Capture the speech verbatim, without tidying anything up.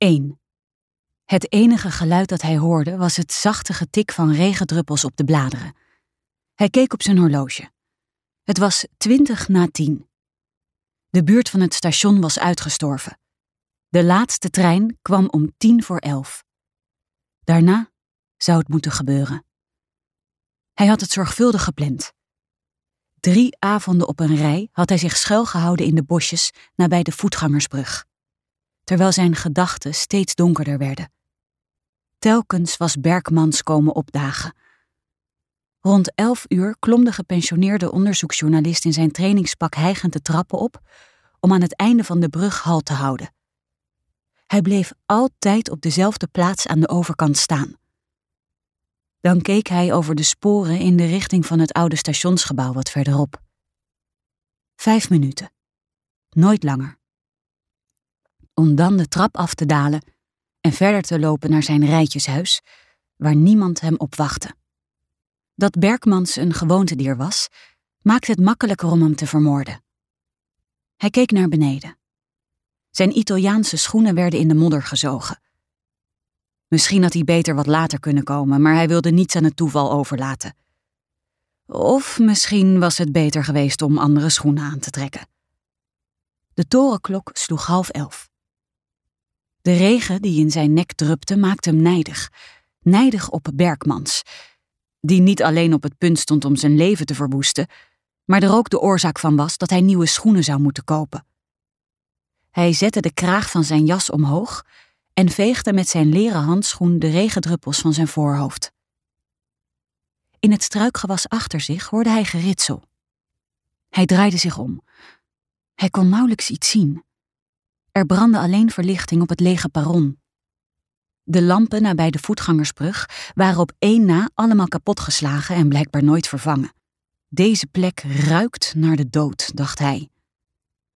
één. Het enige geluid dat hij hoorde was het zachte getik van regendruppels op de bladeren. Hij keek op zijn horloge. Het was twintig na tien. De buurt van het station was uitgestorven. De laatste trein kwam om tien voor elf. Daarna zou het moeten gebeuren. Hij had het zorgvuldig gepland. Drie avonden op een rij had hij zich schuilgehouden in de bosjes nabij de voetgangersbrug, terwijl zijn gedachten steeds donkerder werden. Telkens was Berkmans komen opdagen. Rond elf uur klom de gepensioneerde onderzoeksjournalist in zijn trainingspak hijgend de trappen op om aan het einde van de brug halt te houden. Hij bleef altijd op dezelfde plaats aan de overkant staan. Dan keek hij over de sporen in de richting van het oude stationsgebouw wat verderop. Vijf minuten. Nooit langer. Om dan de trap af te dalen en verder te lopen naar zijn rijtjeshuis, waar niemand hem op wachtte. Dat Berkmans een gewoontedier was, maakte het makkelijker om hem te vermoorden. Hij keek naar beneden. Zijn Italiaanse schoenen werden in de modder gezogen. Misschien had hij beter wat later kunnen komen, maar hij wilde niets aan het toeval overlaten. Of misschien was het beter geweest om andere schoenen aan te trekken. De torenklok sloeg half elf. De regen die in zijn nek drupte maakte hem nijdig. Nijdig op Berkmans, die niet alleen op het punt stond om zijn leven te verwoesten, maar er ook de oorzaak van was dat hij nieuwe schoenen zou moeten kopen. Hij zette de kraag van zijn jas omhoog en veegde met zijn leren handschoen de regendruppels van zijn voorhoofd. In het struikgewas achter zich hoorde hij geritsel. Hij draaide zich om. Hij kon nauwelijks iets zien. Er brandde alleen verlichting op het lege perron. De lampen nabij de voetgangersbrug waren op één na allemaal kapotgeslagen en blijkbaar nooit vervangen. Deze plek ruikt naar de dood, dacht hij.